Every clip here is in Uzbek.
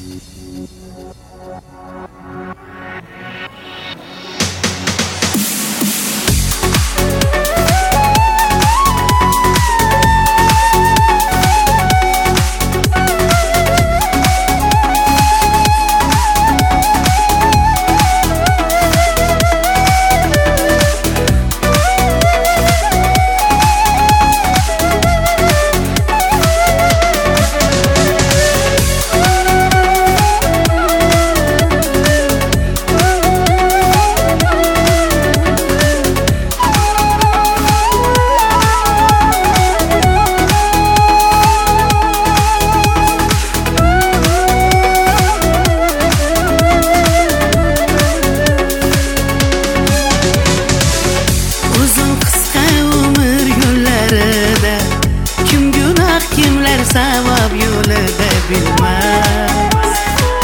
Savab yo'lida bilmas,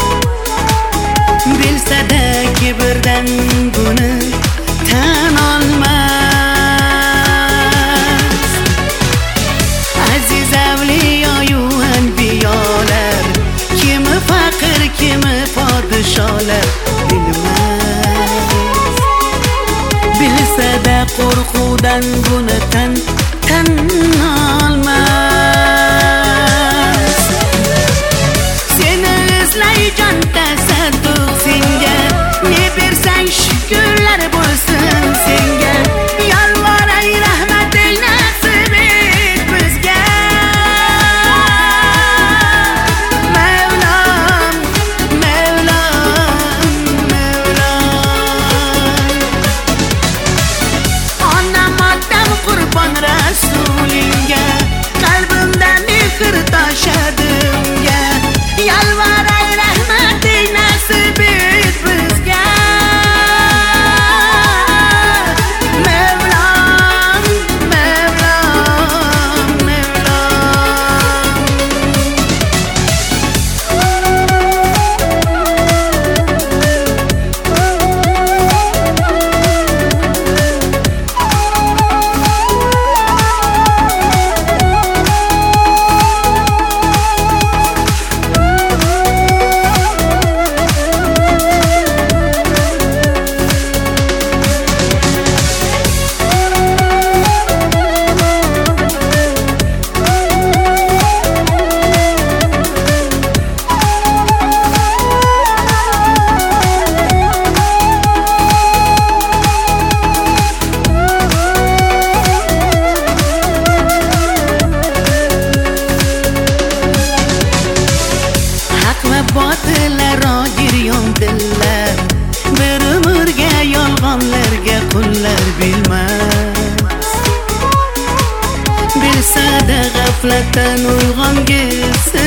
bilsa-da kibrdan buni tan olmas. Aziz avliyo-yu anbiyolar, kimi faqir, kimi podsholar bilmas. Bilsa-da qo'rquvdan buni tan olmas. Jon tasadduq senga, ne bersang shukrlar bo'lsin senga. Yolvoray rahmating nasib et bizga. Mevlam, Mevlam, Mevlam. Onam otam qurbon rasulingga, qalbimda mehr toshadi unga. Yolvoray rahmating nasib et bizga. Mevlam, Mevlam, Mevlam. Botillarro giryon dillar, bir umrga yolg'onlarga qullar bilmas. Bilsa-da g'aflatdan uyg'ongisi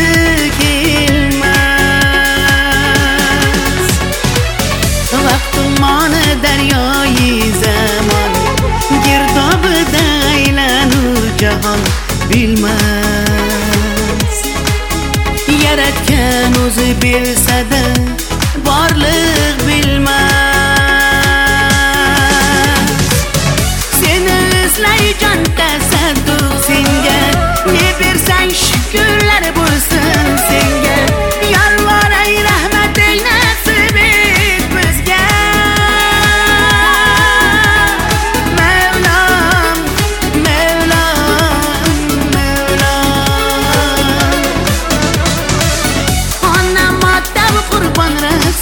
kelmas. Vaqt-umoni daryoyi zamon, girdobida aylanur jahon bilmas. Yaratgan o'zi bilsa-da borliq bilmas. Seni izlay jon tasadduq senga, ne bersang shukrlar bo'lsin senga. Yolvoray rahmating nasib et bizga. Mevlam, Mevlam, Mevlam. Onam otam qurbon